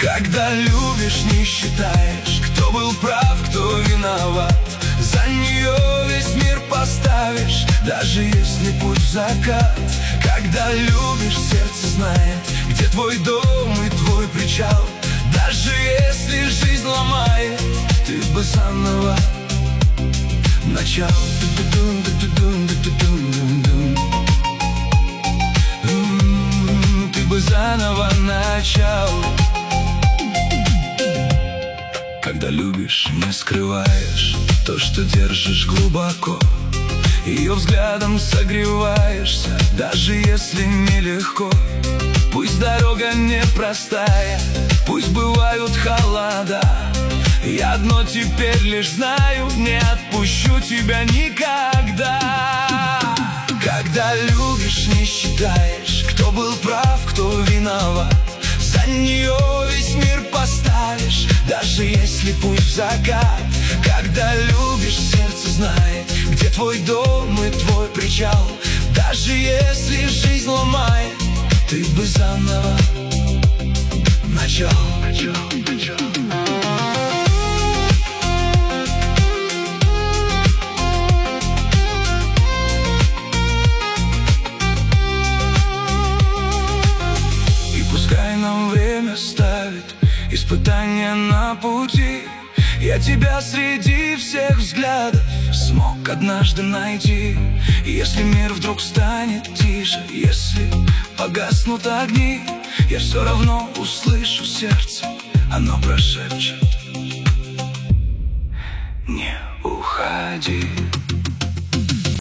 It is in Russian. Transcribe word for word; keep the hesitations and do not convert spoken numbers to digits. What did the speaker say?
Когда любишь, не считаешь, кто был прав, кто виноват. За нее весь мир поставишь, даже если путь в закат. Когда любишь, сердце знает, где твой дом и твой причал. Даже если жизнь ломает, ты бы заново начал. Ты бы заново начал. Когда любишь, не скрываешь то, что держишь глубоко. Ее взглядом согреваешься, даже если нелегко. Пусть дорога непростая, пусть бывают холода, я одно теперь лишь знаю: не отпущу тебя никогда. Когда любишь, не считаешь, кто был прав, кто виноват. За нее весь мир поставишь, даже если путь в закат. Когда любишь, сердце знает, где твой дом и твой причал. Даже если жизнь ломает, ты бы заново начал. И пускай нам время ставит испытания на пути, я тебя среди всех взглядов смог однажды найти. И если мир вдруг станет тише, если погаснут огни, я все равно услышу сердце, оно прошепчет: не уходи.